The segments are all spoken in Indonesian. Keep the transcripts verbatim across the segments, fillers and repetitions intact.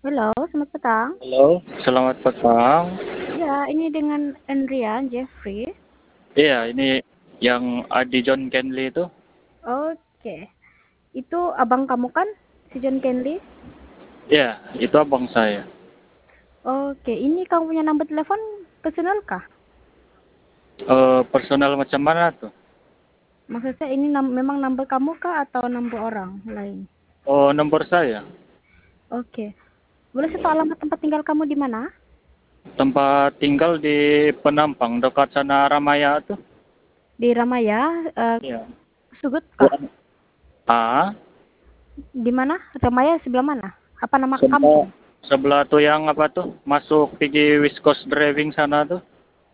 Halo, selamat petang. Halo, selamat petang. Ya, ini dengan Andrian Jeffrey. Iya, ini yang Adi John Kenley itu. Oke, itu abang kamu kan, si John Kenley? Iya, itu abang saya. Oke, ini kamu punya nomor telepon personal kah? Eh, personal macam mana tuh? Maksudnya ini nam- memang nomor kamu kah atau nomor orang lain? Oh, nomor saya. Oke, boleh saya tahu alamat tempat tinggal kamu di mana? Tempat tinggal di Penampang, dekat sana Ramaya tuh. Di Ramaya, eh, Iya. Sugut kah? Bukan. Ah, Di mana? Ramaya sebelah mana? Apa nama sebelah, kampung? sebelah tuh yang apa tuh? Masuk pergi West Coast Driving sana tuh.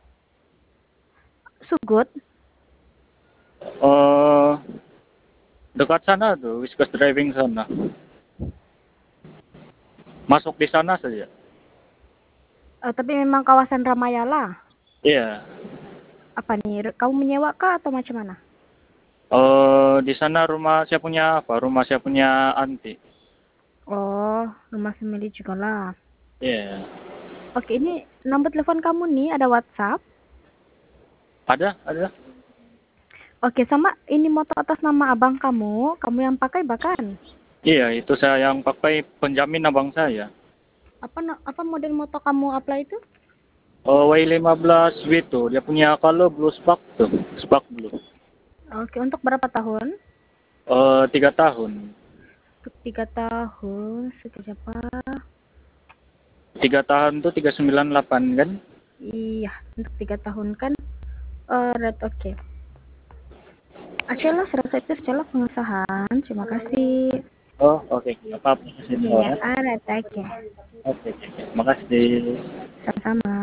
Sugut? Oh, dekat sana tuh, West Coast Driving sana. Masuk di sana saja. Eh, tapi memang kawasan Ramaya lah. Iya. Apa nih? Kamu menyewa kah atau macam mana? Oh, di sana rumah saya punya apa? Rumah saya punya anti. Oh, rumah sendiri juga lah. Iya. Oke, ini nomor telepon kamu nih ada WhatsApp. Ada, ada. Oke, sama ini motor atas nama abang kamu, kamu yang pakai bahkan. Iya, itu saya yang pakai penjamin abang saya. Apa na- apa model motor kamu apply itu? Oh, W lima belas W tuh, dia punya kalau blue spark tuh, spark blue. Oke, untuk berapa tahun? Oh, tiga tahun. Untuk tiga tahun, sekejap apa? Tiga tahun tuh tiga sembilan delapan kan? Iya, untuk tiga tahun kan. Eh, right, oke. Oke lah, saya rasa itu secara pengesahan. Terima kasih. Oh, oke. Apa apa ke situ Iya, ya? alright, oke. Oke, oke, oke. Makasih. Sama-sama.